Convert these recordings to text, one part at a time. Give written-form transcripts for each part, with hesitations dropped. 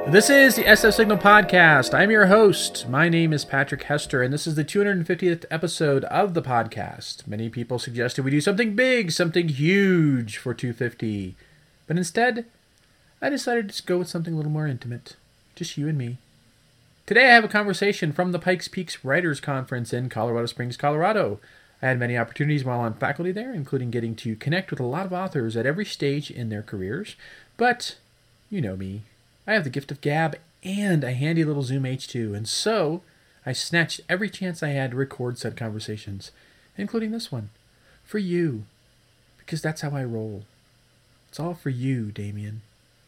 This is the SF Signal Podcast. I'm your host. My name is Patrick Hester, and this is the 250th episode of the podcast. Many people suggested we do something big, something huge for 250. But instead, I decided to just go with something a little more intimate. Just you and me. Today I have a conversation from the Pikes Peak Writers Conference in Colorado Springs, Colorado. I had many opportunities while on faculty there, including getting to connect with a lot of authors at every stage in their careers. But, you know me, I have the gift of gab and a handy little Zoom H2, and so I snatched every chance I had to record said conversations, including this one, for you, because that's how I roll. It's all for you, Damien.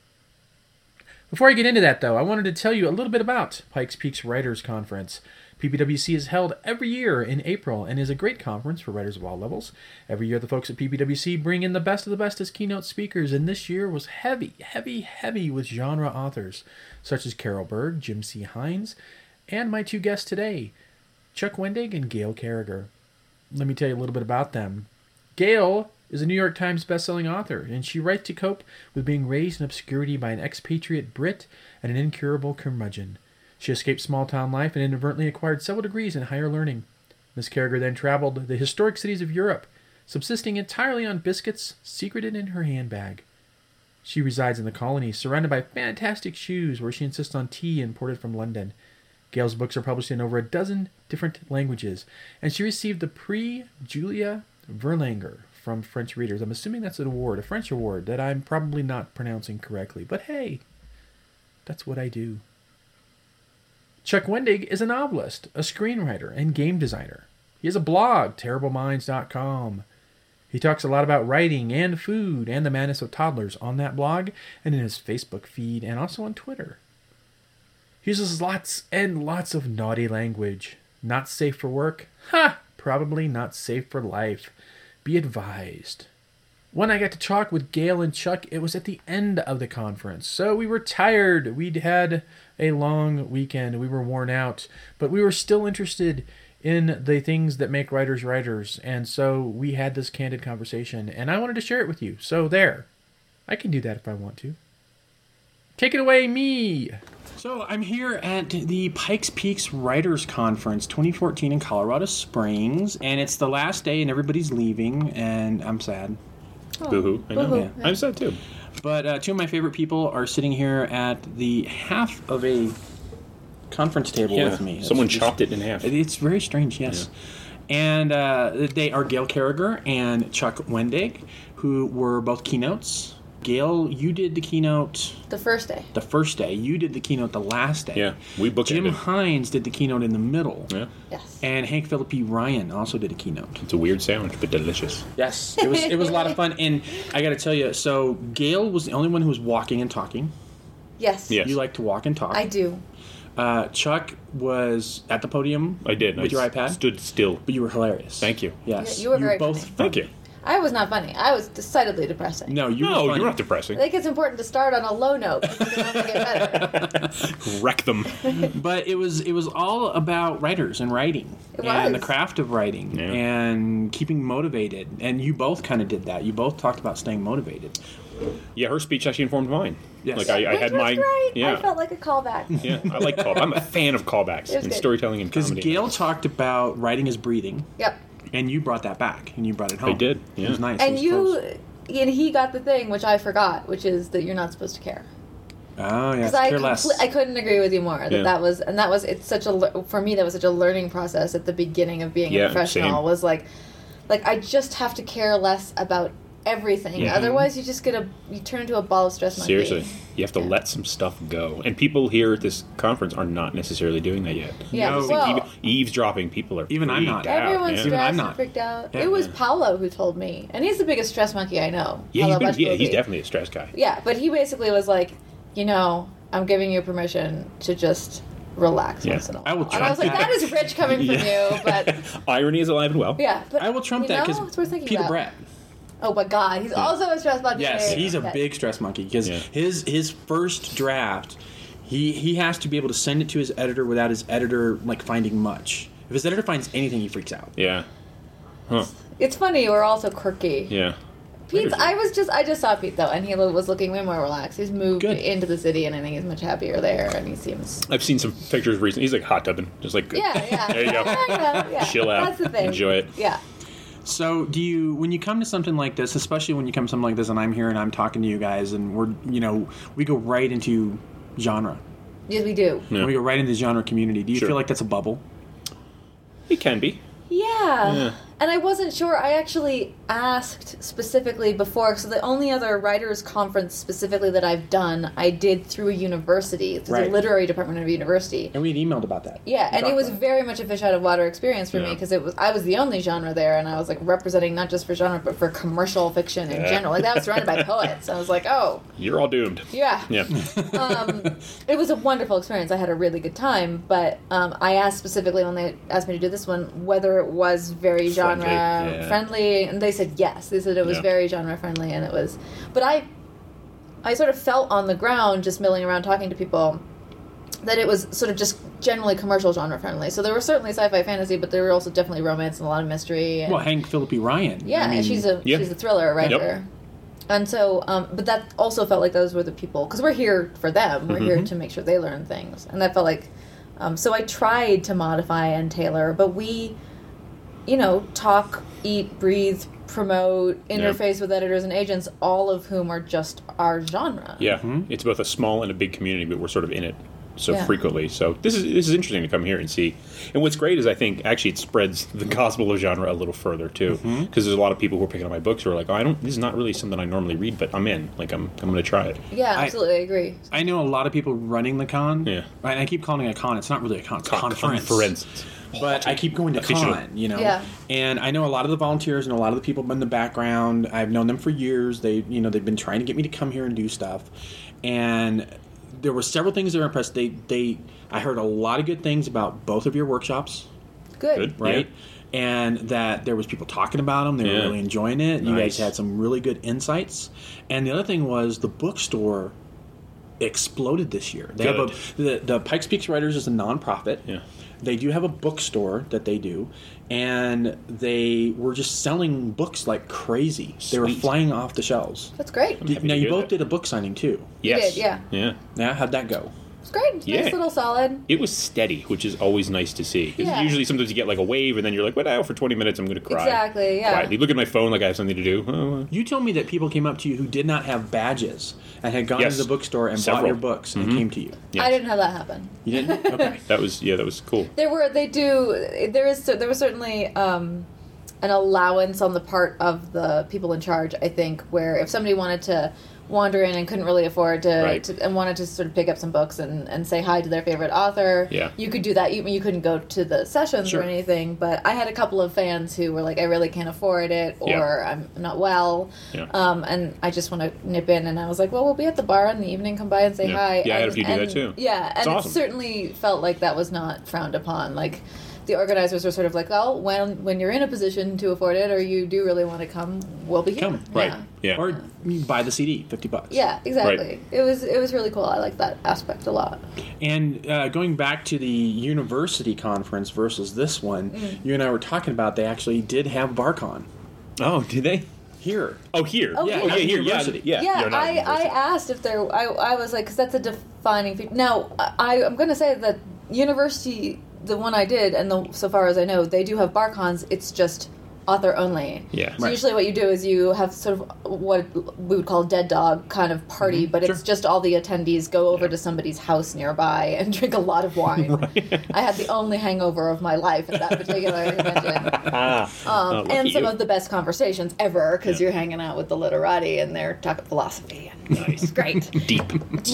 Before I get into that, though, I wanted to tell you a little bit about Pikes Peak Writers Conference. PPWC is held every year in April and is a great conference for writers of all levels. Every year the folks at PPWC bring in the best of the best as keynote speakers, and this year was heavy with genre authors, such as Carol Berg, Jim C. Hines, and my two guests today, Chuck Wendig and Gail Carriger. Let me tell you a little bit about them. Gail is a New York Times bestselling author, and she writes to cope with being raised in obscurity by an expatriate Brit and an incurable curmudgeon. She escaped small-town life and inadvertently acquired several degrees in higher learning. Miss Carriger then traveled the historic cities of Europe, subsisting entirely on biscuits secreted in her handbag. She resides in the colonies, surrounded by fantastic shoes, where she insists on tea imported from London. Gail's books are published in over a dozen different languages, and she received the Prix Julia Verlanger from French readers. I'm assuming that's an award, a French award, that I'm probably not pronouncing correctly, but hey, that's what I do. Chuck Wendig is a novelist, a screenwriter, and game designer. He has a blog, terribleminds.com. He talks a lot about writing and food and the madness of toddlers on that blog and in his Facebook feed and also on Twitter. He uses lots and lots of naughty language. Not safe for work? Ha! Probably not safe for life. Be advised. When I got to talk with Gail and Chuck, it was at the end of the conference. So we were tired. We'd had a long weekend. We were worn out. But we were still interested in the things that make writers writers. And so we had this candid conversation. And I wanted to share it with you. So there. I can do that if I want to. Take it away, me! So I'm here at the Pikes Peak Writers Conference 2014 in Colorado Springs. And it's the last day and everybody's leaving. And I'm sad. Boo-hoo. I know. Boo-hoo. Yeah. I'm sad too. But two of my favorite people are sitting here at the half of a conference table with me. Someone chopped it in half. It's very strange, yes. Yeah. And they are Gail Carriger and Chuck Wendig, who were both keynotes. Gail, you did the keynote... The first day. You did the keynote the last day. Yeah, we bookended. Jim Hines did the keynote in the middle. Yeah. Yes. And Hank Phillippe Ryan also did a keynote. It's a weird sandwich, but delicious. Yes, it was a lot of fun. And I got to tell you, so Gail was the only one who was walking and talking. Yes. Yes. You like to walk and talk. I do. Chuck was at the podium. I did. With your iPad. Stood still. But you were hilarious. Thank you. Yes. You were very both funny. Thank you. I was not funny. I was decidedly depressing. No, you were No, funny. you're not depressing. I think it's important to start on a low note because you can only get better. Wreck them. But it was all about writers and writing. And the craft of writing. Yeah. And keeping motivated. And you both kind of did that. You both talked about staying motivated. Yeah, her speech actually informed mine. Yes. Like I Which had was my great. yeah. I felt like a callback. Yeah, I like callbacks. I'm a fan of callbacks It was in good. storytelling and Because comedy. Gail talked about writing is breathing. Yep. And you brought that back. And you brought it home. I did, yeah. It was nice. And It was close. and he got the thing, which I forgot, which is that you're not supposed to care. Oh, yes. Because Care less. I couldn't agree with you more. Yeah. That was it's such a for me that was such a learning process at the beginning of being a Yeah, professional. same. Was like I just have to care less about everything. Yeah. Otherwise, you turn into a ball of stress monkey. Seriously, you have to let some stuff go. And people here at this conference are not necessarily doing that yet. Yeah. No. Well, Eavesdropping, people are Even I'm not. freaked out. everyone's yeah. Even I'm stressed not. and freaked out. Yeah, It was yeah. Paolo who told me, and he's the biggest stress monkey I know. Yeah, Paolo he's Bashkovic. definitely a stress guy. Yeah, but he basically was like, I'm giving you permission to just relax Yeah. once in a while. I will and I was like, trump that is rich coming from you, but Irony is alive and well. yeah. But I will trump that it's worth because thinking Peter about. Brett. Oh my God, he's also a stress monkey. Yes, he's a Okay. big stress monkey because Yeah. his first draft, he has to be able to send it to his editor without his editor finding much. If his editor finds anything, he freaks out. Yeah. Huh. It's funny, we're also quirky. Yeah. Pete's. I just saw Pete though, and he was looking way more relaxed. He's moved Good. into the city, and I think he's much happier there. And he seems. I've seen some pictures recently. He's like hot tubbing, just like Yeah. There you go. Yeah. Chill out. That's the thing. Enjoy it. Yeah. So, when you come to something like this, especially when you come to something like this, and I'm here and I'm talking to you guys, and we go right into genre. Yes, we do. Yeah. We go right into the genre community. Do you Sure. feel like that's a bubble? It can be. Yeah. And I wasn't sure. I actually asked specifically before. So the only other writers' conference specifically that I've done, I did through a university, through the Right. literary department of a university. And we had emailed about that. Yeah, and it talked was about very much a fish out of water experience for me Yeah. because I was the only genre there, and I was like representing not just for genre but for commercial fiction in Yeah. general. Like that was surrounded by poets. I was like, oh, You're all doomed. yeah. Yeah. It was a wonderful experience. I had a really good time, but I asked specifically when they asked me to do this one whether it was very genre friendly, and they said yes. They said it was Yeah. very genre friendly, and it was. But I sort of felt on the ground just milling around talking to people that it was sort of just generally commercial genre friendly. So there were certainly sci-fi fantasy, but there were also definitely romance and a lot of mystery. And, Well, Hank Phillippe Ryan. yeah, I mean, and she's a thriller writer. Yep. And so, but that also felt like those were the people, because we're here for them. We're here to make sure they learn things. And that felt like, so I tried to modify and tailor, but we, talk, eat, breathe, promote, interface with editors and agents, all of whom are just our genre. Yeah. It's both a small and a big community, but we're sort of in it so Yeah. frequently. So this is interesting to come here and see. And what's great is I think actually it spreads the gospel of genre a little further too, because there's a lot of people who are picking up my books who are like, oh, this is not really something I normally read, but I'm in. Like I'm going to try it. Yeah, absolutely, I agree. I know a lot of people running the con. Yeah. Right, and I keep calling it a con. It's not really a con. It's a conference. Conference. But I keep going to Official. con, Yeah. And I know a lot of the volunteers and a lot of the people in the background. I've known them for years. They've been trying to get me to come here and do stuff. And there were several things that were impressed. I heard a lot of good things about both of your workshops, Good. right? Yeah. And that there was people talking about them. They were really enjoying it. You guys Nice. had some really good insights. And the other thing was the bookstore exploded this year. They Good. have the Pikes Peak Writers is a nonprofit. Yeah. They do have a bookstore that they do, and they were just selling books like crazy. They were Sweet. flying off the shelves. That's great. happy Now to you hear both that. did a book signing too. Yes. did, yeah. Yeah. Yeah, how'd that go? It's great. Yeah. Nice little solid. It was steady, which is always nice to see. 'Cause Yeah. usually sometimes you get like a wave and then you're like, what now? For 20 minutes I'm going to cry. Exactly, yeah. Quietly. Look at my phone like I have something to do. Oh, You told me that people came up to you who did not have badges and had gone Yes. to the bookstore and bought Several. your books and came to you. yes. I didn't have that happen. You didn't? Okay. That was cool. There was certainly an allowance on the part of the people in charge, I think, where if somebody wanted to wander in and couldn't really afford Right. and wanted to sort of pick up some books and say hi to their favorite author, Yeah. you could do that. You couldn't go to the sessions Sure. or anything, but I had a couple of fans who were like, I really can't afford it, or Yeah. I'm not well, Yeah. and I just want to nip in, and I was like, well, we'll be at the bar in the evening, come by and say Yeah. hi. Yeah, I had a and, few do that and- too. Yeah, and It's it awesome. certainly felt like that was not frowned upon. Like, the organizers were sort of like, well, when you're in a position to afford it, or you do really want to come, we'll be here. Come. Right. Yeah. Yeah. Or you buy the CD, $50. Yeah, exactly. Right. It was really cool. I like that aspect a lot. And going back to the university conference versus this one, you and I were talking about they actually did have BarCon Oh, did they? here. Oh, here. Oh, yeah. here. Oh, yeah, here. Yeah. University. Yeah. Yeah, You're not I university. asked if there. I was like, because that's a defining feature. Now, I'm going to say that university, the one I did, and so far as I know, they do have BarCons. It's just author only. Yeah. So Right. usually what you do is you have sort of what we would call dead dog kind of party, but it's Sure. just all the attendees go over to somebody's house nearby and drink a lot of wine. I had the only hangover of my life at that particular convention. Lucky And some you. of the best conversations ever, because Yeah. you're hanging out with the literati and they're talking philosophy. And Nice. it's great. Deep.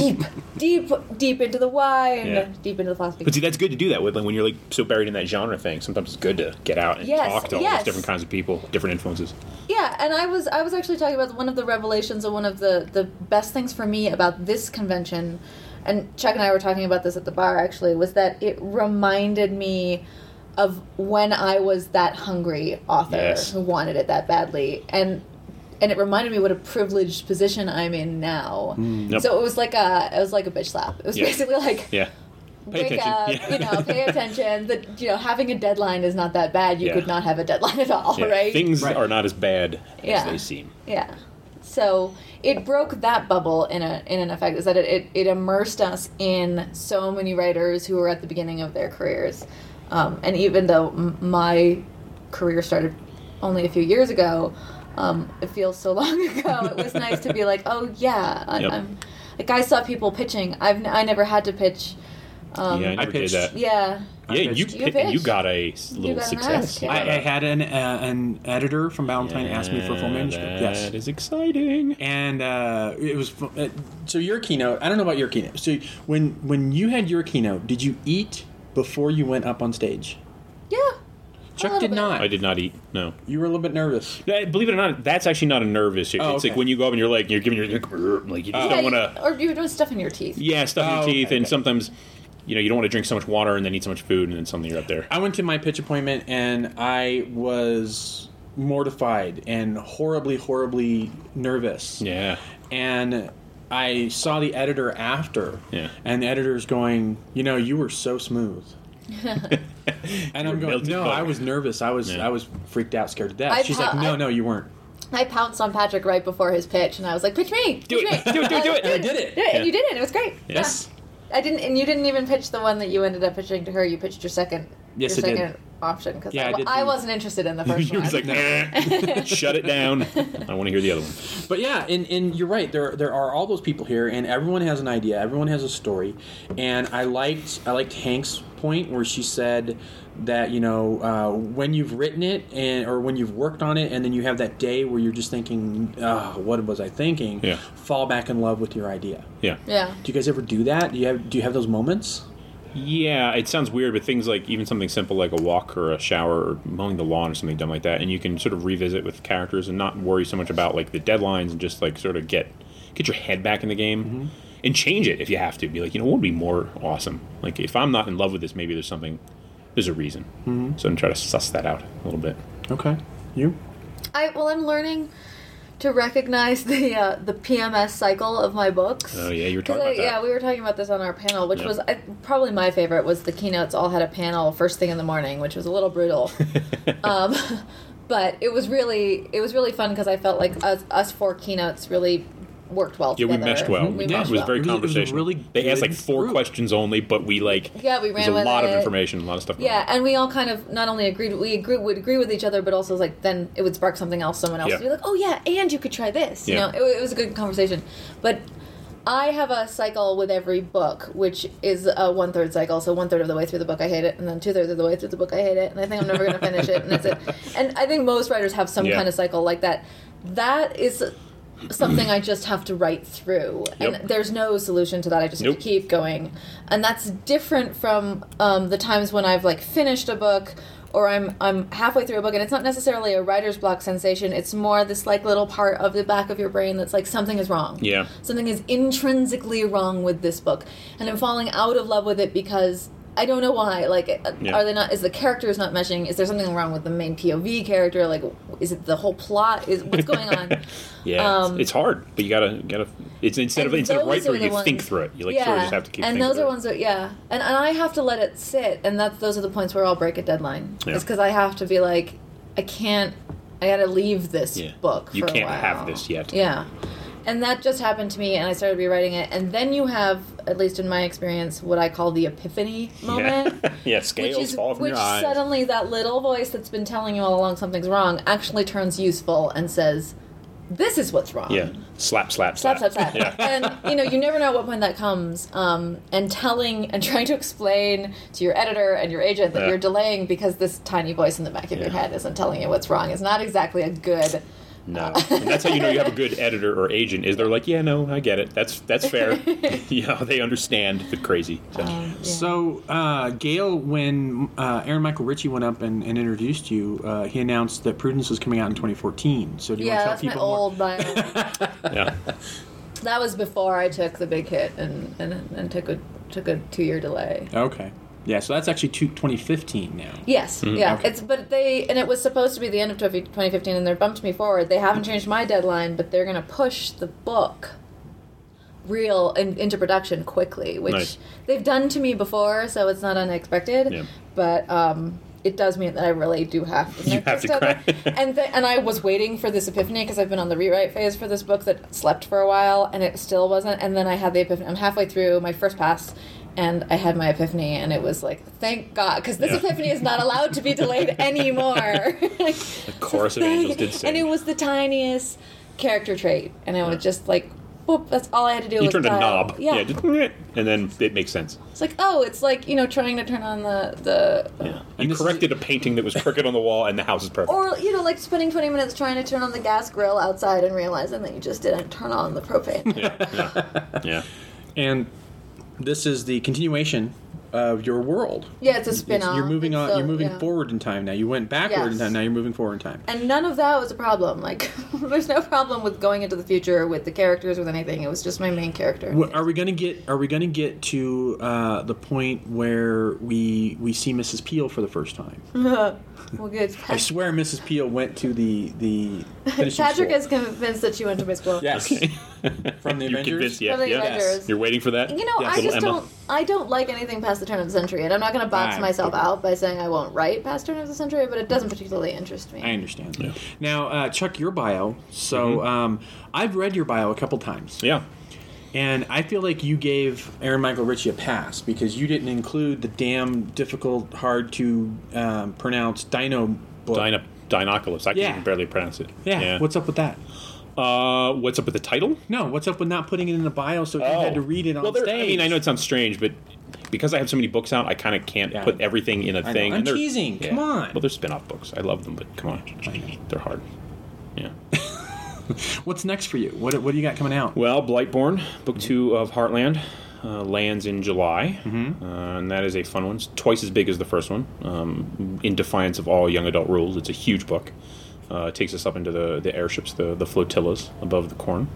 deep into the wine, Yeah. deep into the philosophy. But see, that's good to do that with, like, when you're like so buried in that genre thing. Sometimes it's good to get out and Yes, talk to all yes. those different kinds of people, different influences. Yeah, and I was actually talking about one of the revelations and one of the best things for me about this convention, and Chuck and I were talking about this at the bar actually, was that it reminded me of when I was that hungry author Yes. who wanted it that badly, and it reminded me what a privileged position I'm in now. Yep. So it was like a bitch slap. It was Yeah. basically like, Yeah. Pay wake attention. up, Yeah. pay attention. That having a deadline is not that bad. You Yeah. could not have a deadline at all, Yeah, right? Things Right. are not as bad Yeah. as they seem. Yeah. So it broke that bubble in an effect. Is that it immersed us in so many writers who were at the beginning of their careers, and even though my career started only a few years ago, it feels so long ago. It was nice to be like, oh yeah, Yep. I'm like I saw people pitching. I never had to pitch. Yeah, I never did pitched- that. Yeah. Yeah, you pitched. pitched. got a little got an success. ask, yeah. I had an editor from Valentine ask me for a full manuscript. Yes. That is exciting. And it was so your keynote. I don't know about your keynote. So when you had your keynote, did you eat before you went up on stage? Yeah. Chuck little did bit. not. I did not eat. No. You were a little bit nervous. Believe it or not, that's actually not a nervous issue. Oh, It's okay. like when you go up and you're like, you're giving your, like, you just don't want to, Or you were doing stuff in your teeth. yeah, stuff in Oh, your teeth, okay, and okay. sometimes, you don't want to drink so much water and then eat so much food, and then suddenly you're up there. I went to my pitch appointment and I was mortified and horribly nervous. Yeah. And I saw the editor after. Yeah. And the editor's going, you were so smooth. And I'm going, melted no, butter. I was nervous. I was Yeah. freaked out, scared to death. I She's pa- like, I- no, you weren't. I pounced on Patrick right before his pitch, and I was like, "Pitch me, Do pitch it. me. Do it, do it, do it. And I did it. Yeah, Yeah. and you did it. It was great. Yes. Yeah. I didn't, and you didn't even pitch the one that you ended up pitching to her. You pitched your second. Yes, your I did. second option because Yeah, I did I do- wasn't interested in the first You one. was like, shut it down. I want to hear the other one. But yeah, and you're right. There are all those people here, and everyone has an idea. Everyone has a story, and I liked Hank's point where she said that when you've written it or when you've worked on it, and then you have that day where you're just thinking, what was I thinking? Yeah. Fall back in love with your idea. Yeah. Yeah. Do you guys ever do that? Do you have those moments? Yeah, it sounds weird, but things like even something simple like a walk or a shower or mowing the lawn or something dumb like that, and you can sort of revisit with characters and not worry so much about like the deadlines and just like sort of get your head back in the game and change it if you have to. Be like, what would be more awesome? Like if I'm not in love with this, maybe there's a reason. So I'm trying to suss that out a little bit. Okay. You? I'm learning to recognize the PMS cycle of my books. Oh yeah, you were talking about that. Yeah, we were talking about this on our panel, which Yep. was probably my favorite. Was the keynotes all had a panel first thing in the morning, which was a little brutal. But it was really fun because I felt like us four keynotes really worked well Yeah, together. we meshed well. We It meshed was well. very It was a conversational. really They asked like good 4 group. questions only, but we Yeah, we ran there's a with lot of it. information, a lot of stuff. going Yeah, on. and we all kind of not only would agree with each other, but also like then it would spark something else. Someone else Yeah. would be like, "Oh yeah, and you could try this." Yeah. It was a good conversation. But I have a cycle with every book, which is a 1/3 cycle. So 1/3 of the way through the book, I hate it, and then 2/3 of the way through the book, I hate it, and I think I'm never going to finish it, and that's it. And I think most writers have some Yeah. kind of cycle like that. That is something I just have to write through, and Yep. there's no solution to that. I just have Nope. to keep going, and that's different from the times when I've like finished a book or I'm halfway through a book, and it's not necessarily a writer's block sensation. It's more this like little part of the back of your brain that's like something is wrong. Yeah. Something is intrinsically wrong with this book, and I'm falling out of love with it because I don't know why. Like, Yeah. are they not? Is the characters not meshing? Is there something wrong with the main POV character? Like, is it the whole plot? Is what's going on? Yeah, it's hard, but you gotta. It's instead of And write those through are it, the you think ones- through it. You sort of just have to keep. and thinking those through are it. ones that and I have to let it sit, and those are the points where I'll break a deadline. Yeah. It's because I have to be like, I gotta leave this Yeah. book. You for can't a while. have this yet. Yeah, and that just happened to me, and I started rewriting it, and then you have, at least in my experience, what I call the epiphany moment. Yeah, scales fall from which your eyes. suddenly that little voice that's been telling you all along something's wrong actually turns useful and says, "This is what's wrong." Yeah, slap. Slap, slap, slap. Yeah. And, you never know at what point that comes. And trying to explain to your editor and your agent that Yeah. you're delaying because this tiny voice in the back of your Yeah. head isn't telling you what's wrong is not exactly a good... No, and that's how you know you have a good editor or agent. Is they're like, yeah, no, I get it. That's fair. They understand the crazy. So. Yeah. So, Gail, when Aaron Michael Ritchie went up and introduced you, he announced that Prudence was coming out in 2014. So, do you Yeah, want that's to my tell people more? old bio. Yeah, That was before I took the big hit and took a 2-year delay. Okay. Yeah, so that's actually 2015 now. Yes, yeah. Okay. It was supposed to be the end of 2015, and they bumped me forward. They haven't changed my deadline, but they're going to push the book real into production quickly, which Nice. they've done to me before, so it's not unexpected. Yeah. But it does mean that I really do have to. You have to cry. And I was waiting for this epiphany because I've been on the rewrite phase for this book that slept for a while, and it still wasn't. And then I had the epiphany. I'm halfway through my first pass. And I had my epiphany, and it was like, thank God, because this epiphany is not allowed to be delayed anymore. The chorus of angels did sing. And it was the tiniest character trait, and it was just like, whoop, that's all I had to do. You was turned a dial. knob. Yeah. Just, and then it makes sense. It's like, oh, it's like, trying to turn on the Yeah. And You this corrected a painting that was crooked on the wall, and the house is perfect. or, like spending 20 minutes trying to turn on the gas grill outside and realizing that you just didn't turn on the propane. Yeah. And this is the continuation of your world. Yeah, it's a spin-off. You're moving on. It's You're moving yeah. forward in time now. You went backward in Yes. time. Now you're moving forward in time. And none of that was a problem. Like, there's no problem with going into the future with the characters, with anything. It was just my main character. Are we gonna get? Are we gonna get to the point where we see Mrs. Peel for the first time? Well, good. I swear, Mrs. Peel went to the finishing Patrick school. is convinced that she went to my school. Yes. From the You're Avengers. convinced, yeah. From the yeah. Avengers. You're waiting for that? You know, Yes. I Little just Emma. I don't like anything past the turn of the century, and I'm not going to box Ah, myself okay. out by saying I won't write past turn of the century, but it doesn't particularly interest me. I understand. Yeah. Now, Chuck, your bio. So I've read your bio a couple times. Yeah. And I feel like you gave Aaron Michael Ritchie a pass because you didn't include the damn difficult, hard to pronounce Dino book. Dinoculus. I can Yeah. even barely pronounce it. Yeah. What's up with that? What's up with the title? No, what's up with not putting it in the bio so you had to read it on stage? I mean, I know it sounds strange, but because I have so many books out, I kind of can't Yeah. put everything in a know. thing. I'm and they're- teasing. Come on. Well, they're spin-off books. I love them, but come on. They're hard. Yeah. What's next for you? What do you got coming out? Well, Blightborn, book 2 of Heartland, lands in July, and that is a fun one. It's twice as big as the first one, in defiance of all young adult rules. It's a huge book. It takes us up into the airships, the flotillas above the Corn.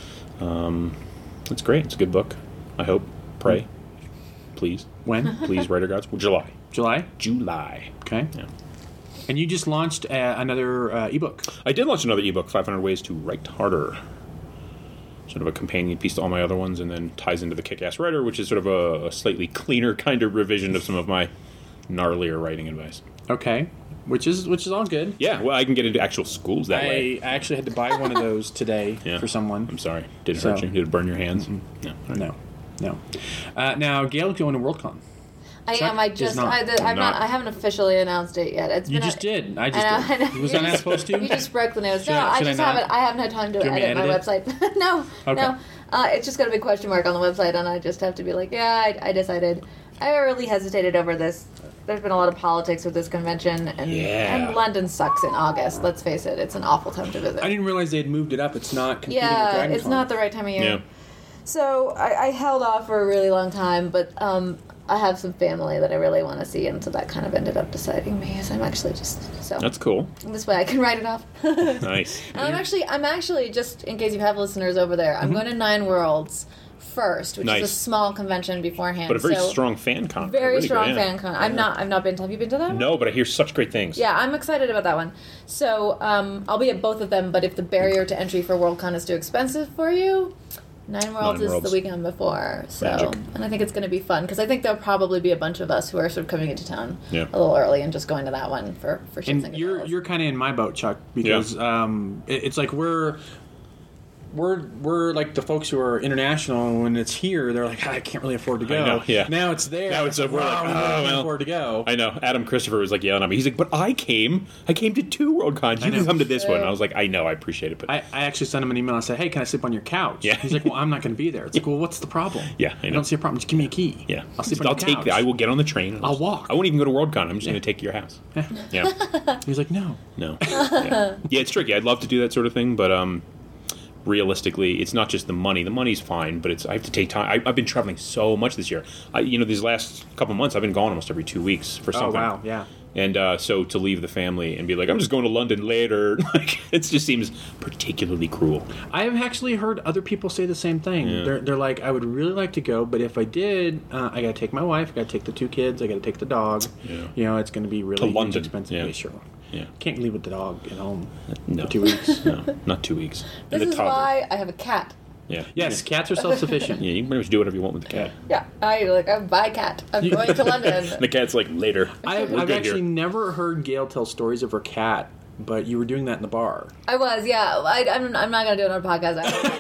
It's great. It's a good book. I hope. Pray. Please. When? Please, writer gods. July. July? July. Okay. Yeah. And you just launched another ebook. I did launch another ebook, 500 Ways to Write Harder. Sort of a companion piece to all my other ones, and then ties into the Kick-Ass Writer, which is sort of a slightly cleaner kind of revision of some of my gnarlier writing advice. Okay. Which is all good. Yeah, well, I can get into actual schools that way. I actually had to buy one of those today Yeah. for someone. I'm sorry. Did it So- hurt you? Did it burn your hands? No. All right. No. Now, Gail's going to Worldcon. I Chuck am. I is just. not. I'm not. I haven't officially announced it yet. It's You been just did. I I just know. did. Was I not supposed to? You just broke the news. Should No, I- I should I just not? haven't. I haven't had time to Do you want me edit to my edit website. No, Okay. no. It's just got a big question mark on the website, and I just have to be like, yeah, I decided. I really hesitated over this. There's been a lot of politics with this convention, and London sucks in August. Let's face it; it's an awful time to visit. I didn't realize they had moved it up. It's not competing with Yeah, Dragon it's Con. not the right time of year. Yeah. So I held off for a really long time, but I have some family that I really want to see, and so that kind of ended up deciding me. As I'm actually just so That's cool. this way I can write it off. Nice. And I'm actually just in case you have listeners over there. I'm going to Nine Worlds first, which is a Nice. small convention beforehand. But a very so strong fan con. very Really strong good, yeah. fan con. I've not been to. Have you been to that? No, but I hear such great things. Yeah, I'm excited about that one. So I'll be at both of them, but if the barrier to entry for Worldcon is too expensive for you, Nine Worlds is Worlds. the weekend before. So, Magic. and I think it's going to be fun because I think there'll probably be a bunch of us who are sort of coming into town Yeah. a little early and just going to that one for shits And and you're giggles. kind of in my boat, Chuck, because it's like we're like the folks who are international, and when it's here, they're like, I can't really afford to go. know, yeah. Now it's there. Now it's we're like, we can't well. afford to go. I know. Adam Christopher was like yelling at me. He's like, "But I came to 2 Worldcons. You know. can come to this one." True. I was like, "I know. I appreciate it, but I actually sent him an email and said, hey, can I sleep on your couch? Yeah. He's like, well, I'm not going to be there. It's like, well, what's the problem? Yeah, I know. don't see a problem. Just give me a key. yeah, I'll sleep on your take. couch. I will get on the train. And I'll walk. I won't even go to Worldcon. I'm just going to take you to your house. Yeah, He's like, no. no. Yeah. it's tricky. I'd love to do that sort of thing, but realistically, it's not just the money. The money's fine, but I have to take time. I've been traveling so much this year. These last couple months, I've been gone almost every 2 weeks for Oh, something. wow. Yeah. And so to leave the family and be like, I'm just going to London later, like it just seems particularly cruel. I have actually heard other people say the same thing. Yeah. They're like, I would really like to go, but if I did, I got to take my wife, I got to take the 2 kids, I got to take the dog. Yeah. It's going to be really London. expensive. Yeah. Yeah, sure. Yeah. Can't leave with the dog at home No. for 2 weeks. No, not 2 weeks. This and the is toddler. why I have a cat. Yeah. Yes, cats are self-sufficient. Yeah, you can pretty much do whatever you want with the cat. Yeah, I buy cat. I'm going to London. The cat's like, later. I've We're good actually here. never heard Gail tell stories of her cat, but you were doing that in the bar. I was, yeah. I'm not going to do it on a podcast.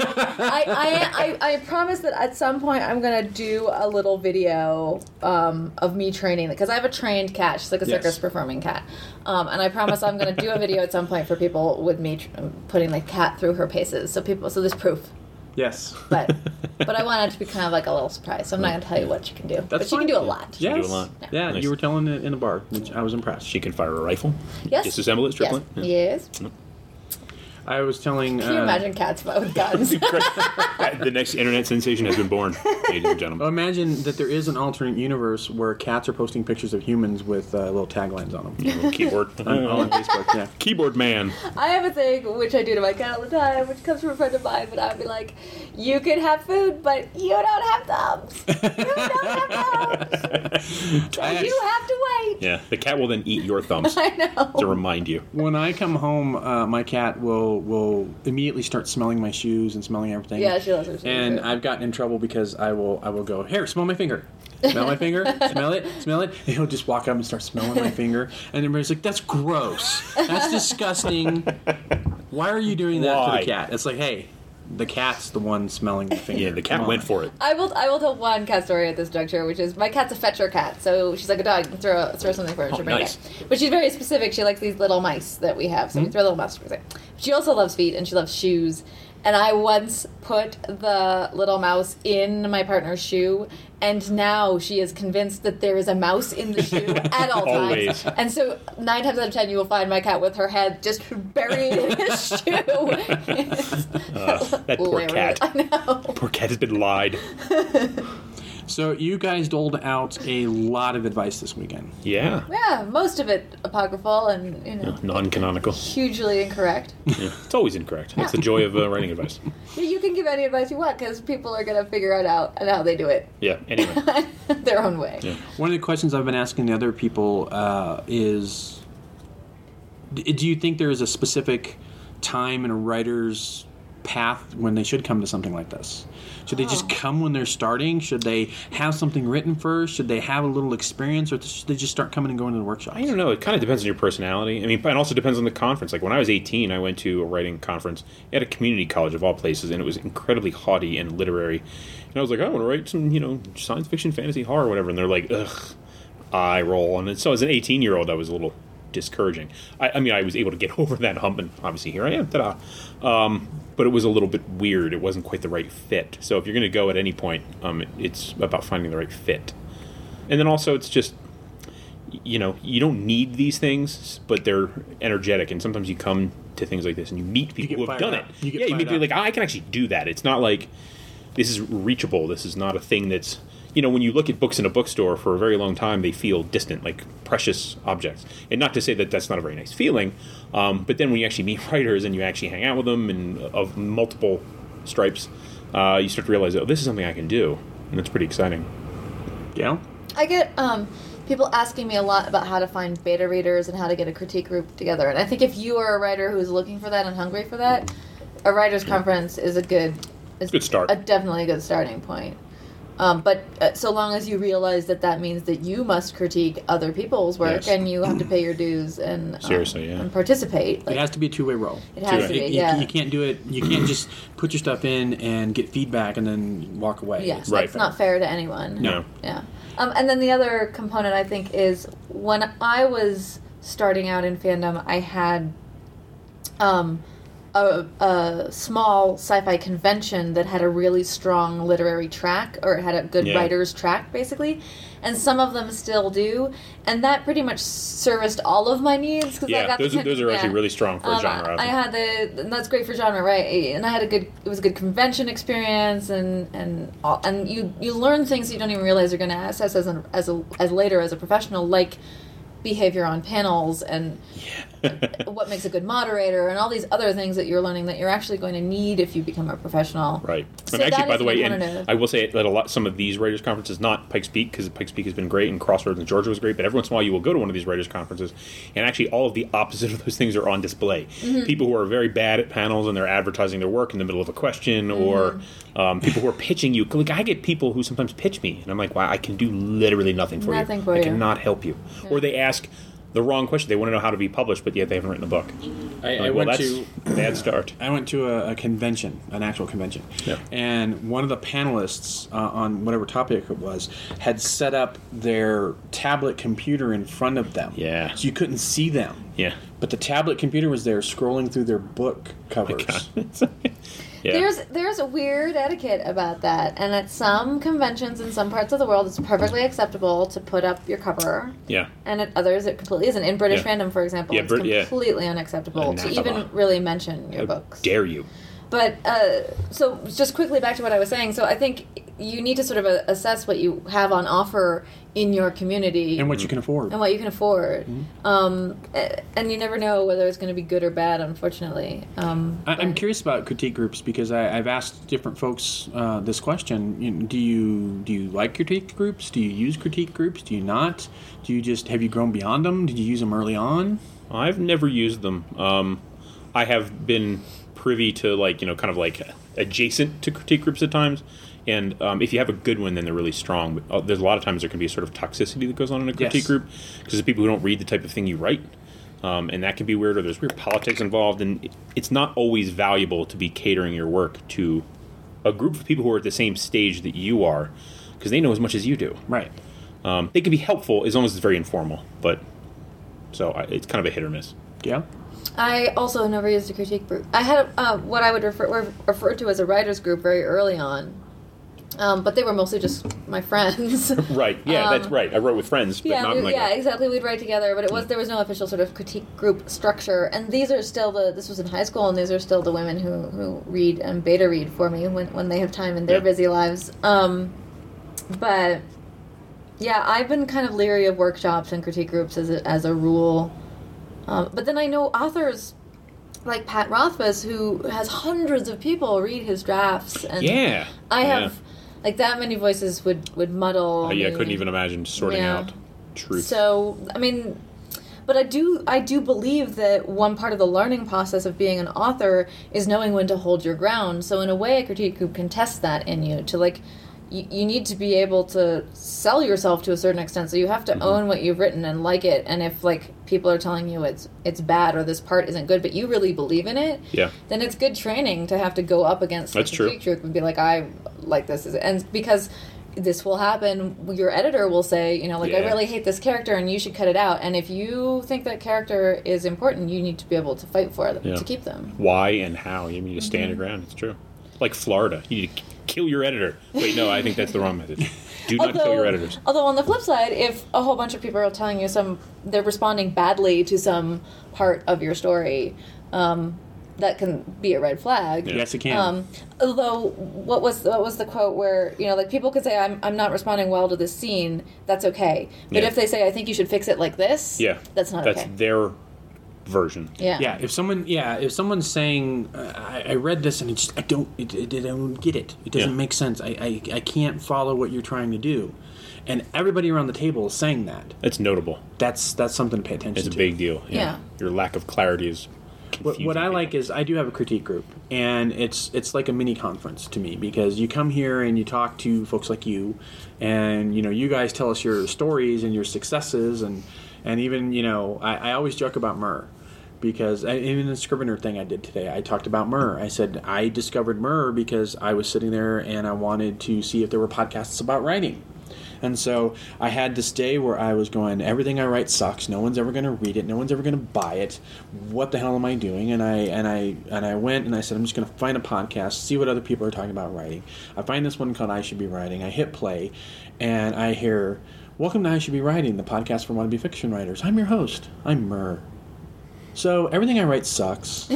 I promise that at some point I'm going to do a little video of me training, because I have a trained cat. She's like a circus performing cat. And I promise I'm going to do a video at some point for people with me putting the cat through her paces. So there's proof. Yes. But I want it to be kind of like a little surprise. So I'm not going to tell you what you can do. But you can do a lot. Yes. You do a lot. Yeah, Nice. you were telling it in the bar. Which I was impressed. She can fire a rifle. Yes. Disassemble it, stripling. Yes. I was telling... Can you imagine cats with guns? The next internet sensation has been born, ladies and gentlemen. Imagine that there is an alternate universe where cats are posting pictures of humans with little taglines on them. Little keyboard. on Facebook, yeah. Keyboard man. I have a thing, which I do to my cat all the time, which comes from a friend of mine, but I'd be like, you can have food, but you don't have thumbs. You don't have thumbs. You have to wait. Yeah, the cat will then eat your thumbs I know. to remind you. When I come home, my cat will immediately start smelling my shoes and smelling everything. Yeah, she loves her shoes, And too. I've gotten in trouble because I will go, here, smell my finger. Smell my finger. Smell it. And he'll just walk up and start smelling my finger. And everybody's like, that's gross. That's disgusting. Why are you doing that to Why? the cat? It's like, hey, the cat's the one smelling the finger. Yeah, the cat Come went on. for it. I will tell one cat story at this juncture, which is my cat's a fetcher cat, so she's like a dog. You can throw something for her, she'll bring nice. it. But she's very specific. She likes these little mice that we have, so we throw little mice for her. She also loves feet, and she loves shoes. And I once put the little mouse in my partner's shoe, and now she is convinced that there is a mouse in the shoe at all Always. times. And so 9 times out of 10, you will find my cat with her head just buried in his shoe. That poor cat. I know. Poor cat has been lied. So you guys doled out a lot of advice this weekend. Yeah. Yeah, most of it apocryphal and, Non-canonical. hugely incorrect. Yeah. It's always incorrect. That's the joy of writing advice. You can give any advice you want because people are going to figure it out and how they do it Yeah, anyway. their own way. Yeah. One of the questions I've been asking the other people is, do you think there is a specific time in a writer's path when they should come to something like this? Should they just come when they're starting? Should they have something written first? Should they have a little experience, or should they just start coming and going to the workshops? I don't know. It kind of depends on your personality. I mean, and also depends on the conference. Like when I was 18, I went to a writing conference at a community college of all places, and it was incredibly haughty and literary. And I was like, I want to write some, science fiction, fantasy, horror, whatever. And they're like, ugh, eye roll. And so as an 18-year-old, I was a little discouraging. I mean, I was able to get over that hump, and obviously here I am. Ta-da. But it was a little bit weird. It wasn't quite the right fit. So if you're going to go at any point, it's about finding the right fit. And then also it's just, you don't need these things, but they're energetic. And sometimes you come to things like this and you meet people who have done it. You get You fired meet people like, I can actually do that. It's not like this is reachable. This is not a thing that's... when you look at books in a bookstore for a very long time, they feel distant, like precious objects. And not to say that that's not a very nice feeling, but then when you actually meet writers and you actually hang out with them and of multiple stripes, you start to realize, this is something I can do. And that's pretty exciting. Yeah. I get people asking me a lot about how to find beta readers and how to get a critique group together. And I think if you are a writer who's looking for that and hungry for that, a writers' conference is a good start. Definitely a good starting point. But so long as you realize that means that you must critique other people's work, Yes. and you have to pay your dues and Seriously, yeah. and participate. It has to be a two-way roll. It has to be, yeah. You can't do it. You can't just put your stuff in and get feedback and then walk away. Yeah, It's Right. that's not fair to anyone. No. Yeah. And then the other component, I think, is when I was starting out in fandom, I had a small sci-fi convention that had a really strong literary track, or it had a good Yeah. writer's track, basically. And some of them still do. And that pretty much serviced all of my needs. Cause I Yeah, got those are actually really strong for a genre. I had and that's great for genre, right? And I had it was a good convention experience, and you learn things you don't even realize you're going to access as later as a professional, like behavior on panels and what makes a good moderator and all these other things that you're learning that you're actually going to need if you become a professional. Right. So And actually, that by is the way, an and alternative. I will say that some of these writers' conferences, not Pikes Peak, because Pikes Peak has been great, and Crossroads in Georgia was great, but every once in a while you will go to one of these writers' conferences, and actually all of the opposite of those things are on display. Mm-hmm. People who are very bad at panels and they're advertising their work in the middle of a question, or people who are pitching you. Like, I get people who sometimes pitch me, and I'm like, wow, I can do literally nothing for Nothing you. for I you. cannot help you. Yeah. Or they ask the wrong question. They want to know how to be published, but yet they haven't written a book. I Well, went that's to a bad start. I went to a convention, an actual convention, Yeah. and one of the panelists on whatever topic it was had set up their tablet computer in front of them. Yeah. So you couldn't see them. Yeah. But the tablet computer was there scrolling through their book covers. Yeah. There's a weird etiquette about that, and at some conventions in some parts of the world, it's perfectly acceptable to put up your cover, Yeah. and at others, it completely isn't. In British Yeah. Fandom, for example, Yeah, it's completely unacceptable to Anathema. even really mention your How books. dare you? But so just quickly back to what I was saying. So I think you need to sort of assess what you have on offer in your community And what you can afford. and what you can afford. And you never know whether it's going to be good or bad, unfortunately. I'm curious about critique groups because I've asked different folks this question. Do you like critique groups? Do you use critique groups? Do you not? Do you just have you grown beyond them? Did you use them early on? I've never used them. I have been privy to kind of adjacent to critique groups at times. And if you have a good one, then they're really strong. But there's a lot of times there can be a sort of toxicity that goes on in a critique Yes. group because there's people who don't read the type of thing you write. And that can be weird, or there's weird politics involved. And it's not always valuable to be catering your work to a group of people who are at the same stage that you are because they know as much as you do. Right. They can be helpful as long as it's very informal. But so it's kind of a hit or miss. Yeah. I also never used a critique group. I had what I would refer to as a writers group very early on. But they were mostly just my friends. Right. Yeah, that's right. I wrote with friends, but not like exactly. We'd write together, but there was no official sort of critique group structure. And these are still this was in high school, and these are still the women who read and beta read for me when they have time in their busy lives. But yeah, I've been kind of leery of workshops and critique groups as a rule. But then I know authors like Pat Rothfuss who has hundreds of people read his drafts, and I have. Like, that many voices would muddle. I couldn't even imagine sorting out truth. So, I mean, but I do believe that one part of the learning process of being an author is knowing when to hold your ground. So, in a way, a critique group can test that in you. To, like, you need to be able to sell yourself to a certain extent. So you have to own what you've written and like it. And if, like, people are telling you it's bad or this part isn't good, but you really believe in it, then it's good training to have to go up against the critique group and be like, I like this. And because this will happen, your editor will say, I really hate this character and you should cut it out. And if you think that character is important, you need to be able to fight for them, to keep them. Why and how. You need to stand your ground. It's true. Like Florida. You need to kill your editor. Wait, no, I think that's the wrong message. Do not kill your editors. Although on the flip side, if a whole bunch of people are telling you they're responding badly to some part of your story, that can be a red flag. Yes, it can. Although, what was the quote where like people could say I'm not responding well to this scene, that's okay. But if they say I think you should fix it like this, that's not okay. That's their version. Yeah. If someone's saying I read this and I don't get it. It doesn't make sense. I can't follow what you're trying to do. And everybody around the table is saying that. It's notable. That's something to pay attention to. It's a big deal. Yeah. Your lack of clarity is confusing. What I like is I do have a critique group, and it's like a mini conference to me because you come here and you talk to folks like you, and you guys tell us your stories and your successes, and even I always joke about Myrrh. Because even the Scrivener thing I did today, I talked about Myrrh. I said I discovered Myrrh because I was sitting there and I wanted to see if there were podcasts about writing. And so I had this day where I was going, everything I write sucks. No one's ever going to read it. No one's ever going to buy it. What the hell am I doing? And I went and I said, I'm just going to find a podcast, see what other people are talking about writing. I find this one called I Should Be Writing. I hit play, and I hear, welcome to I Should Be Writing, the podcast for wannabe fiction writers. I'm your host. I'm Myrrh. So everything I write sucks.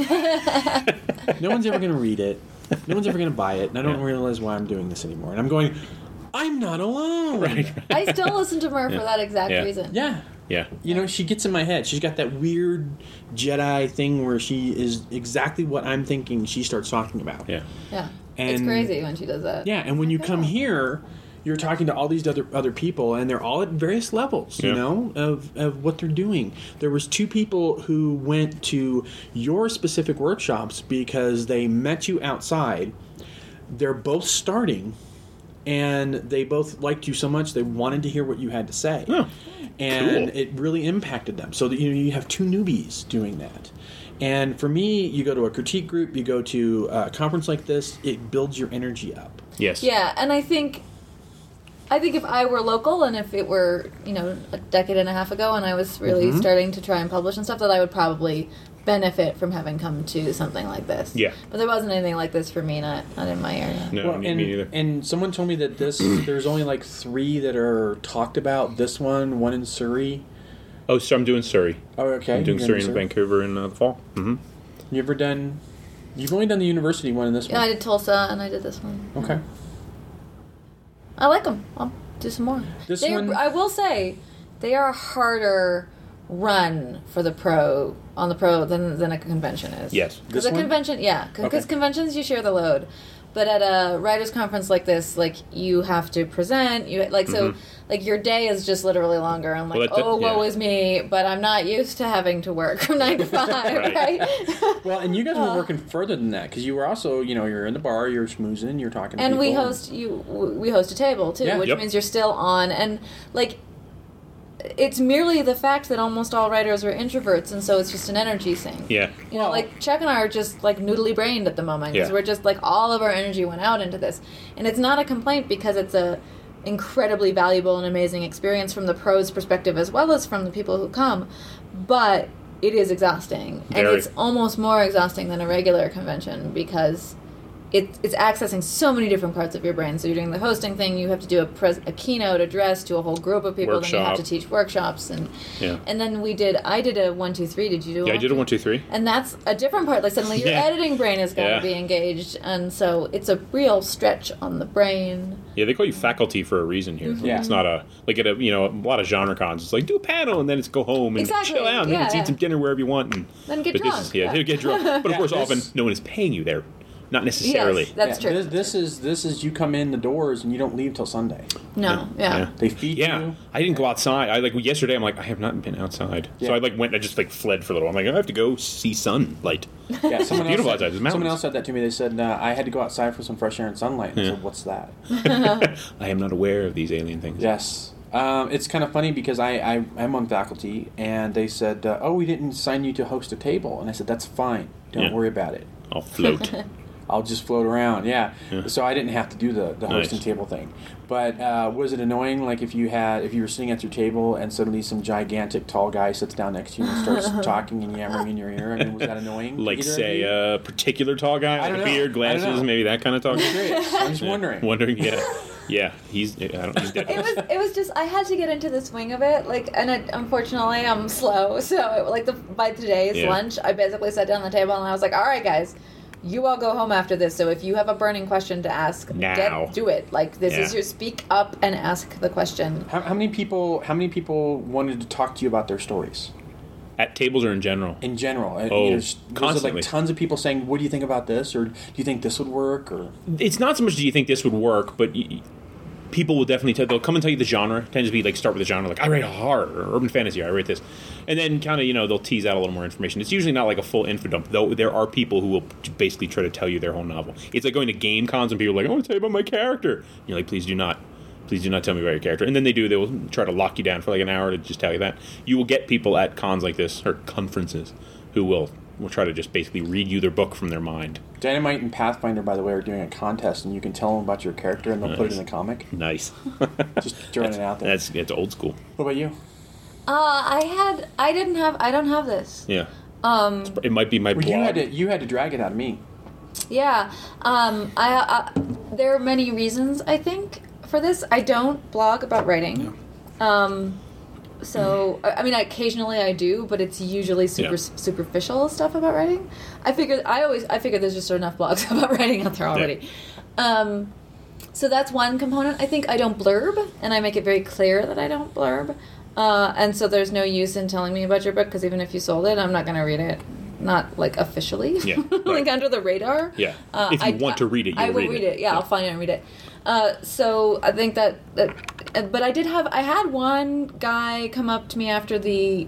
No one's ever going to read it. No one's ever going to buy it. And I don't realize why I'm doing this anymore. And I'm going, I'm not alone. Right. I still listen to Myrrh for that exact reason. Yeah. Yeah. You know, she gets in my head. She's got that weird Jedi thing where she is exactly what I'm thinking she starts talking about. Yeah. Yeah. And- it's crazy when she does that. Yeah, and when you come here, you're talking to all these other people, and they're all at various levels, you Yeah. know, of what they're doing. There was 2 people who went to your specific workshops because they met you outside. They're both starting, and they both liked you so much they wanted to hear what you had to say. Oh, And cool. it really impacted them. So that you have 2 newbies doing that. And for me, you go to a critique group, you go to a conference like this, it builds your energy up. Yes. Yeah, and I think if I were local and if it were, a decade and a half ago and I was really starting to try and publish and stuff, that I would probably benefit from having come to something like this. Yeah. But there wasn't anything like this for me, not in my area. No, me neither. And someone told me that there's only like 3 that are talked about. This one in Surrey. Oh, so I'm doing Surrey. Oh, okay. I'm doing You're Surrey in in Vancouver in the fall. Mm-hmm. You ever done? You've only done the university one and this Yeah, I one. did Tulsa and I did this one. Okay. I like them. I'll do some more. This one- I will say, they are a harder run for the pro than a convention is. Yes. Because This a one? convention, yeah, because Okay. conventions you share the load, but at a writers conference like this, like you have to present, so like your day is just literally longer. I'm like, Well, woe yeah. is me, but I'm not used to having to work from 9 to 5, right? Well, and you guys were working further than that because you were also, you're in the bar, you're schmoozing, you're talking to And people. we host a table too, Yeah. which Yep. means you're still on, and like it's merely the fact that almost all writers are introverts, and so it's just an energy thing. Yeah. You know, like Chuck and I are just like noodly brained at the moment because Yeah. we're just like all of our energy went out into this, and it's not a complaint because it's a incredibly valuable and amazing experience from the pros' perspective as well as from the people who come, but it is exhausting, and Very. it's almost more exhausting than a regular convention because it's accessing so many different parts of your brain. So you're doing the hosting thing, you have to do a keynote address to a whole group of people, then you have to Workshop. teach workshops, and Yeah. and then I did a 1, 2, 3. Did you do? Yeah, I did a 1, 2, 3. And that's a different part. Like suddenly your Yeah. editing brain is going to Yeah. be engaged, and so it's a real stretch on the brain. Yeah, they call you faculty for a reason here. Mm-hmm. Yeah. It's not a at a a lot of genre cons. It's like do a panel and then it's go home and Exactly. chill out and then Yeah, eat yeah. some dinner wherever you want. And, Then get but drunk. This is, yeah, get drunk. But of Yeah, course, this- often no one is paying you there. Not necessarily. Yes, that's true. This is you come in the doors and you don't leave till Sunday. No, yeah. Yeah. They feed Yeah, you. I didn't go outside. yesterday. I'm like, I have not been outside. So Yeah. I went. I just fled for a little. I'm like, I have to go see sunlight. Yeah, someone Beautiful else outside, there's said, mountains. someone else said that to me. They said I had to go outside for some fresh air and sunlight. And I said, "What's that?" I am not aware of these alien things. Yes. It's kind of funny because I'm on faculty, and they said, "Oh, we didn't sign you to host a table," and I said, "That's fine. Don't Yeah. worry about it. I'll float. I'll just float around." Yeah. Yeah. So I didn't have to do the hosting Nice. table thing. But was it annoying? Like if you were sitting at your table and suddenly some gigantic tall guy sits down next to you and starts talking and yammering in your ear? I mean, was that annoying? to Like either of say you? a particular tall guy, I like don't a know. beard, I don't glasses, know. maybe that kind of tall guy. Curious. I'm just wondering. Wondering, yeah, yeah. He's dead. It was just I had to get into the swing of it, unfortunately I'm slow, so by today's Yeah. lunch I basically sat down at the table and I was like, all right guys, you all go home after this, so if you have a burning question to ask, Now. do it. This is Yeah. your speak up and ask the question. How many people wanted to talk to you about their stories At tables or in general. in general? Oh, was it constantly. like tons of people saying, "What do you think about this?" or "Do you think this would work?" or It's not so much do you think this would work, but people will definitely they'll come and tell you the genre. Tends to be start with the genre, like I write horror or urban fantasy, or I write this, and then kind of they'll tease out a little more information. It's usually not like a full info dump, though. There are people who will basically try to tell you their whole novel. It's like going to game cons and people are like, I want to tell you about my character. And you're like, please do not tell me about your character. And then they will try to lock you down for like an hour to just tell you that. You will get people at cons like this or conferences who will try to just basically read you their book from their mind. Dynamite and Pathfinder, by the way, are doing a contest, and you can tell them about your character, and they'll put it in the comic. Nice. Just throwing it out there. It's old school. What about you? I don't have this. Yeah. It might be my Well, blog. you had to drag it out of me. Yeah. I there are many reasons I think for this. I don't blog about writing. So I mean, occasionally I do, but it's usually superficial stuff about writing. I figure there's just enough blogs about writing out there already. So that's one component. I think I don't blurb, and I make it very clear that I don't blurb. And so there's no use in telling me about your book, because even if you sold it, I'm not going to read it. Not, like, officially. Yeah, like, right. under the radar. Yeah. If you want to read it, you'll I will read read it. Yeah, I'll find it and read it. So I think that but I had one guy come up to me after the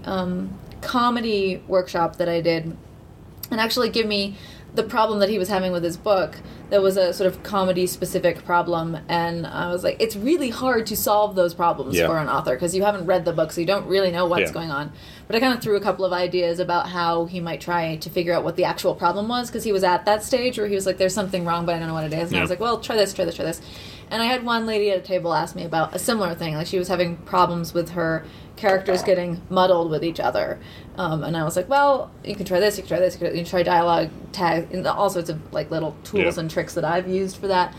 comedy workshop that I did and actually give me the problem that he was having with his book. That was a sort of comedy-specific problem, and I was like, it's really hard to solve those problems for an author, because you haven't read the book, so you don't really know what's going on. But I kind of threw a couple of ideas about how he might try to figure out what the actual problem was, because he was at that stage where he was like, there's something wrong, but I don't know what it is. And I was like, well, try this. And I had one lady at a table ask me about a similar thing. Like, she was having problems with her characters getting muddled with each other. And I was like, well, you can try this, you can try dialogue, tag, and all sorts of, like, little tools and tricks that I've used for that.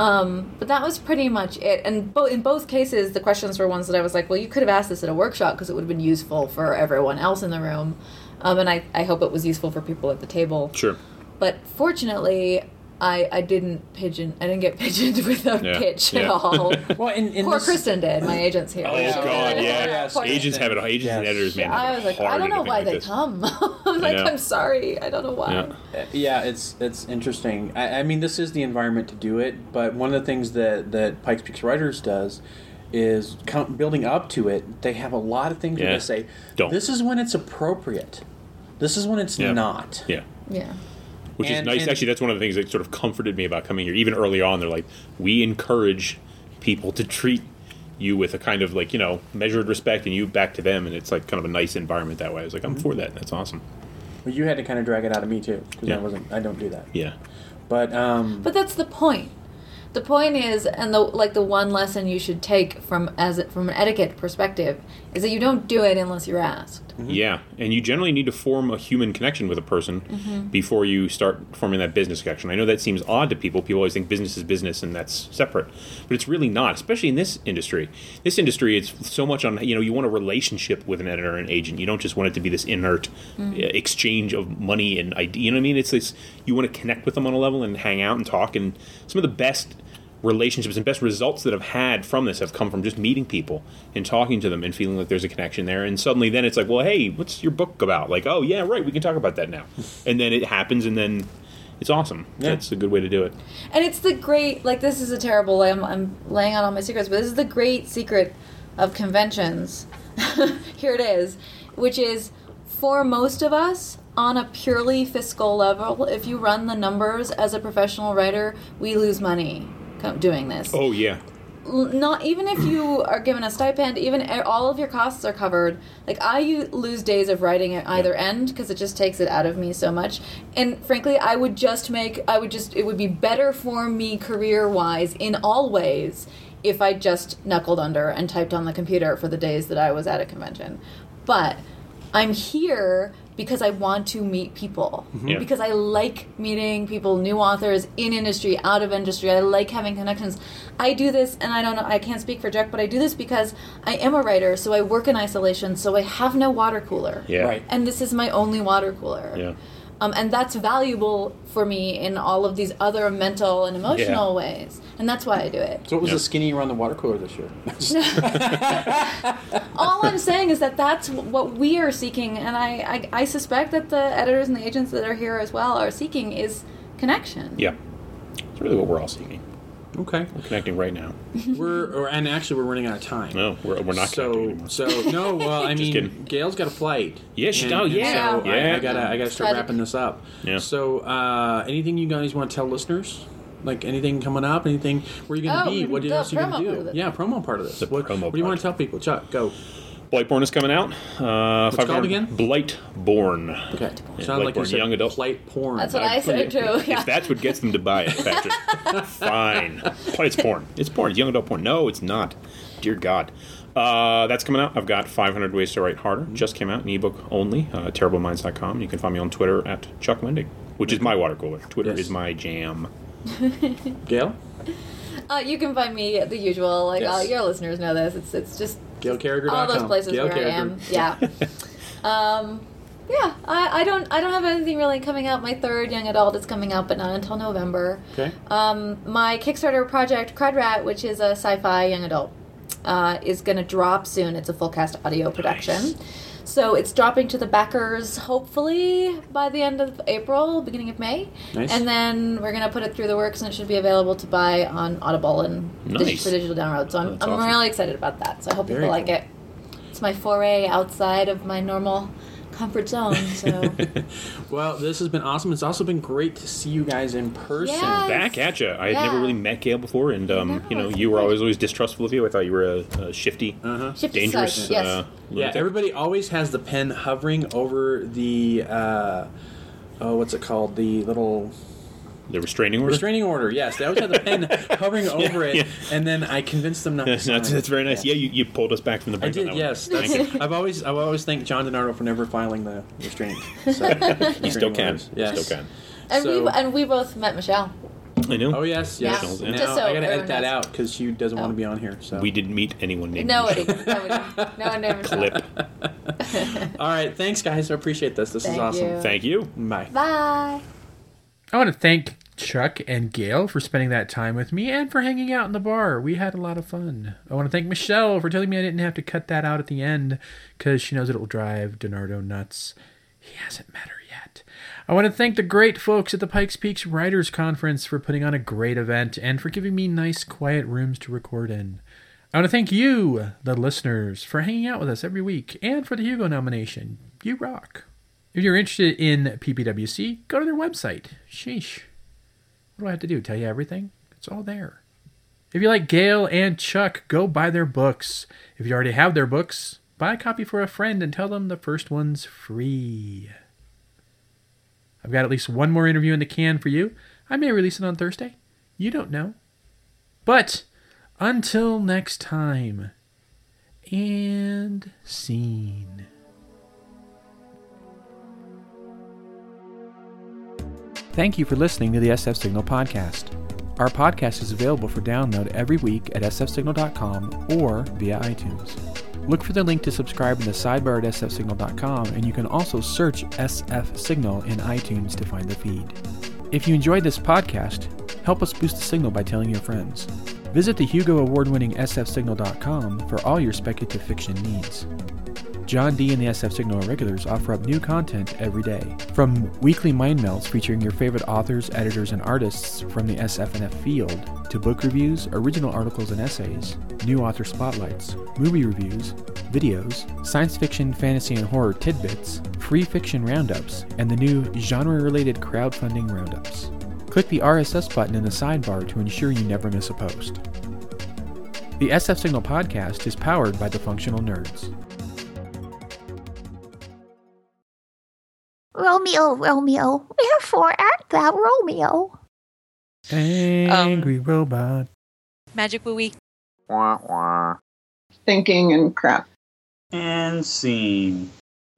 But that was pretty much it. And in both cases, the questions were ones that I was like, well, you could have asked this at a workshop, because it would have been useful for everyone else in the room. And I hope it was useful for people at the table. Sure. But fortunately, I didn't get pigeoned with a pitch at all. Well, and Poor Kristen did. My agent's here. Oh, God, yeah. Agents and editors, man. I was like, I don't know why they come. I'm like, I'm sorry. I don't know why. Yeah, it's interesting. I mean, this is the environment to do it, but one of the things that Pikes Peak Writers does is building up to it, they have a lot of things where they say, this is when it's appropriate. This is when it's not. Yeah. Yeah. Which is nice. Actually, that's one of the things that sort of comforted me about coming here. Even early on, they're like, we encourage people to treat you with a kind of, like, measured respect, and you back to them, and it's like kind of a nice environment that way. I was like, I'm for that. That's awesome. Well, you had to kind of drag it out of me too, because I don't do that. Yeah. But that's the point. The point is, and the one lesson you should take from an etiquette perspective is that you don't do it unless you're asked. Mm-hmm. Yeah, and you generally need to form a human connection with a person before you start forming that business connection. I know that seems odd to people. People always think business is business and that's separate, but it's really not. Especially in this industry. This industry, it's so much on you want a relationship with an editor and agent. You don't just want it to be this inert exchange of money and idea. You know what I mean? It's this. You want to connect with them on a level and hang out and talk. And some of the best relationships and best results that I've had from this have come from just meeting people and talking to them and feeling like there's a connection there. And suddenly then it's like, well, hey, what's your book about? Like, oh, yeah, right, we can talk about that now. And then it happens, and then it's awesome. Yeah. That's a good way to do it. And it's the great, like, this is a terrible, I'm laying out all my secrets, but this is the great secret of conventions. Here it is, which is, for most of us, on a purely fiscal level, if you run the numbers as a professional writer, we lose money doing this. Oh, yeah. Not even if you are given a stipend, even all of your costs are covered. Like, I lose days of writing at either end because it just takes it out of me so much. And frankly, it would be better for me career-wise in all ways if I just knuckled under and typed on the computer for the days that I was at a convention. But I'm here because I want to meet people. Because I like meeting people, new authors, in industry, out of industry. I like having connections. I do this, and I can't speak for Jack, but I do this because I am a writer, so I work in isolation, so I have no water cooler. Yeah. Right. And this is my only water cooler. Yeah. And that's valuable for me in all of these other mental and emotional ways. And that's why I do it. So what was the skinny around the water cooler this year? All I'm saying is that that's what we are seeking, and I suspect that the editors and the agents that are here as well are seeking is connection. Yeah. It's really what we're all seeking. Okay. We're connecting right now. We're running out of time. No, we're not connecting anymore. No, well, I mean, kidding. Gail's got a flight. Yeah, she does. So I gotta start wrapping this up. Yeah. So, anything you guys want to tell listeners? Like anything coming up? Anything? Where are you going to be? What else are you going to do? Yeah, promo part of this. What do you want to tell people? Chuck, go. Blightborn is coming out. What's it called again? Blightborn. Okay. Yeah, Sounds like you said young adult. Blightporn. That's what I said too. If that's what gets them to buy it, Patrick, fine. It's porn. It's porn. It's young adult porn. No, it's not. Dear God. That's coming out. I've got 500 Ways to Write Harder. Just came out in ebook only. TerribleMinds.com. You can find me on Twitter at Chuck Wendig, which is my water cooler. Twitter is my jam. Gail? You can find me the usual. Like your listeners know this. It's just GailCarriger.com. all those places where I am. Yeah. I don't have anything really coming out. My third young adult is coming out, but not until November. Okay. My Kickstarter project, Crud Rat, which is a sci-fi young adult. is going to drop soon. It's a full cast audio production. Nice. So it's dropping to the backers hopefully by the end of April, beginning of May. Nice. And then we're going to put it through the works, and it should be available to buy on Audible and for digital download. So I'm awesome. Really excited about that. So I hope people like it. It's my foray outside of my normal comfort zone. So. Well, this has been awesome. It's also been great to see you guys in person. Yes. Back at you. I had never really met Gail before, and you were always distrustful of you. I thought you were a shifty, dangerous. Yes. Yeah, everybody always has the pen hovering over the what's it called? The little. The restraining order? Restraining order, yes. They always had the pen hovering over it, and then I convinced them not to sign. That's very nice. Yeah, you pulled us back from the brink. I did, yes. I've always thanked John DiNardo for never filing the restraint. So, you still can. Yes. Still can. And we both met Michelle. I know. Oh, yes. Yeah. Now, I got to edit that out because she doesn't want to be on here. So. We didn't meet anyone named Nobody. Michelle. No one named Clip. All right. Thanks, guys. I appreciate this. This is awesome. Thank you. Bye. Bye. I want to thank Chuck and Gail for spending that time with me and for hanging out in the bar. We had a lot of fun. I want to thank Michelle for telling me I didn't have to cut that out at the end because she knows it will drive DiNardo nuts. He hasn't met her yet. I want to thank the great folks at the Pikes Peaks Writers Conference for putting on a great event and for giving me nice, quiet rooms to record in. I want to thank you, the listeners, for hanging out with us every week and for the Hugo nomination. You rock. If you're interested in PPWC, go to their website. Sheesh. What do I have to do? Tell you everything? It's all there. If you like Gail and Chuck, go buy their books. If you already have their books, buy a copy for a friend and tell them the first one's free. I've got at least one more interview in the can for you. I may release it on Thursday. You don't know. But until next time, and scene. Thank you for listening to the SF Signal podcast. Our podcast is available for download every week at sfsignal.com or via iTunes. Look for the link to subscribe in the sidebar at sfsignal.com, and you can also search SF Signal in iTunes to find the feed. If you enjoyed this podcast, help us boost the signal by telling your friends. Visit the Hugo Award-winning sfsignal.com for all your speculative fiction needs. John D. and the SF Signal Irregulars offer up new content every day. From weekly mind melts featuring your favorite authors, editors, and artists from the SF&F field, to book reviews, original articles and essays, new author spotlights, movie reviews, videos, science fiction, fantasy, and horror tidbits, free fiction roundups, and the new genre-related crowdfunding roundups. Click the RSS button in the sidebar to ensure you never miss a post. The SF Signal podcast is powered by the Functional Nerds. Romeo, Romeo, wherefore art thou Romeo? Angry robot. Magic Buoy. Thinking and crap. And scene.